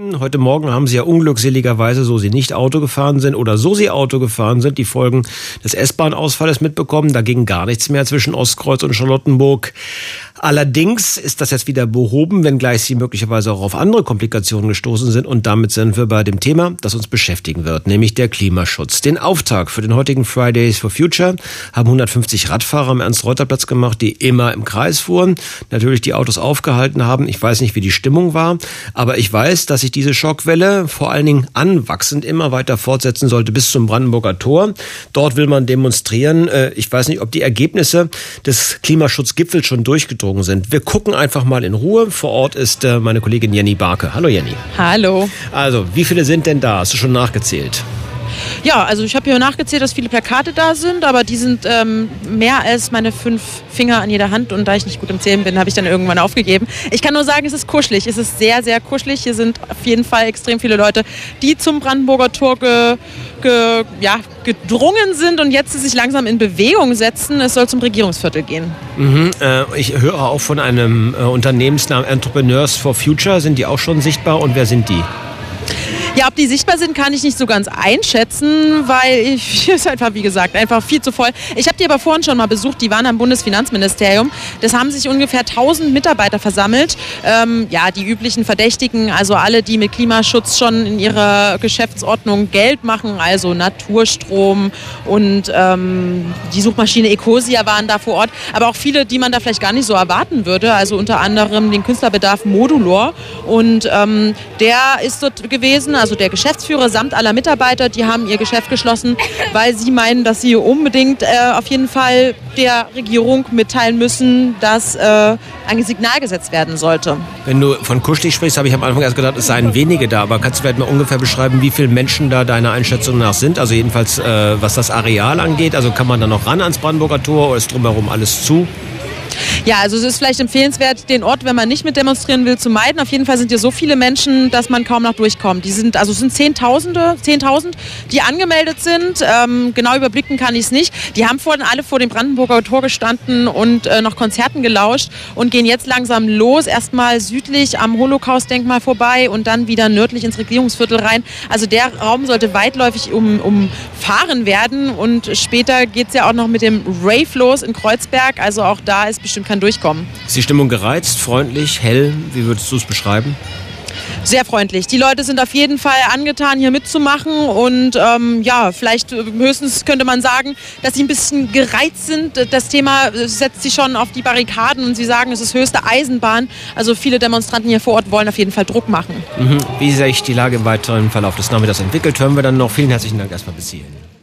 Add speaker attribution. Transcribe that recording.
Speaker 1: Heute Morgen haben Sie ja unglückseligerweise, so Sie nicht Auto gefahren sind oder so Sie Auto gefahren sind, die Folgen des S-Bahn-Ausfalles mitbekommen. Da ging gar nichts mehr zwischen Ostkreuz und Charlottenburg. Allerdings ist das jetzt wieder behoben, wenngleich Sie möglicherweise auch auf andere Komplikationen gestoßen sind. Und damit sind wir bei dem Thema, das uns beschäftigen wird, nämlich der Klimaschutz. Den Auftakt für den heutigen Fridays for Future haben 150 Radfahrer am Ernst-Reuter-Platz gemacht, die immer im Kreis fuhren, natürlich die Autos aufgehalten haben. Ich weiß nicht, wie die Stimmung war, aber ich weiß, dass sich diese Schockwelle vor allen Dingen anwachsend immer weiter fortsetzen sollte bis zum Brandenburger Tor. Dort will man demonstrieren. Ich weiß nicht, ob die Ergebnisse des Klimaschutzgipfels schon durchgedrungen sind. Wir gucken einfach mal in Ruhe. Vor Ort ist meine Kollegin Jenny Barke. Hallo Jenny.
Speaker 2: Hallo.
Speaker 1: Also, wie viele sind denn da? Hast du schon nachgezählt?
Speaker 2: Ja, also ich habe hier nachgezählt, dass viele Plakate da sind, aber die sind mehr als meine 5 Finger an jeder Hand und da ich nicht gut im Zählen bin, habe ich dann irgendwann aufgegeben. Ich kann nur sagen, es ist kuschelig, es ist sehr, sehr kuschelig. Hier sind auf jeden Fall extrem viele Leute, die zum Brandenburger Tor gedrungen sind und jetzt sich langsam in Bewegung setzen. Es soll zum Regierungsviertel gehen.
Speaker 1: Ich höre auch von einem Unternehmensnamen Entrepreneurs for Future. Sind die auch schon sichtbar und wer sind die?
Speaker 2: Ja, ob die sichtbar sind, kann ich nicht so ganz einschätzen, weil hier ist einfach, wie gesagt, einfach viel zu voll. Ich habe die aber vorhin schon mal besucht, die waren am Bundesfinanzministerium. Das haben sich ungefähr 1000 Mitarbeiter versammelt. Die üblichen Verdächtigen, also alle, die mit Klimaschutz schon in ihrer Geschäftsordnung Geld machen, also Naturstrom und die Suchmaschine Ecosia waren da vor Ort. Aber auch viele, die man da vielleicht gar nicht so erwarten würde, also unter anderem den Künstlerbedarf Modulor. Und der ist dort gewesen, also der Geschäftsführer samt aller Mitarbeiter, die haben ihr Geschäft geschlossen, weil sie meinen, dass sie unbedingt auf jeden Fall der Regierung mitteilen müssen, dass ein Signal gesetzt werden sollte.
Speaker 1: Wenn du von kuschelig sprichst, habe ich am Anfang erst gedacht, es seien wenige da, aber kannst du vielleicht mal ungefähr beschreiben, wie viele Menschen da deiner Einschätzung nach sind? Also jedenfalls, was das Areal angeht, also kann man da noch ran ans Brandenburger Tor oder ist drumherum alles zu?
Speaker 2: Ja, also es ist vielleicht empfehlenswert, den Ort, wenn man nicht mit demonstrieren will, zu meiden. Auf jeden Fall sind hier so viele Menschen, dass man kaum noch durchkommt. Es sind 10.000, die angemeldet sind. Genau überblicken kann ich es nicht. Die haben vorhin alle vor dem Brandenburger Tor gestanden und noch Konzerten gelauscht und gehen jetzt langsam los. Erstmal südlich am Holocaust-Denkmal vorbei und dann wieder nördlich ins Regierungsviertel rein. Also der Raum sollte weitläufig umfahren werden und später geht es ja auch noch mit dem Rave los in Kreuzberg. Also auch da ist bestimmt kein Durchkommen.
Speaker 1: Ist die Stimmung gereizt, freundlich, hell? Wie würdest du es beschreiben?
Speaker 2: Sehr freundlich. Die Leute sind auf jeden Fall angetan, hier mitzumachen und vielleicht höchstens könnte man sagen, dass sie ein bisschen gereizt sind. Das Thema setzt sie schon auf die Barrikaden und sie sagen, es ist höchste Eisenbahn. Also viele Demonstranten hier vor Ort wollen auf jeden Fall Druck machen.
Speaker 1: Wie sich die Lage im weiteren Verlauf des Nachmittags entwickelt, hören wir dann noch. Vielen herzlichen Dank erstmal bis hierhin.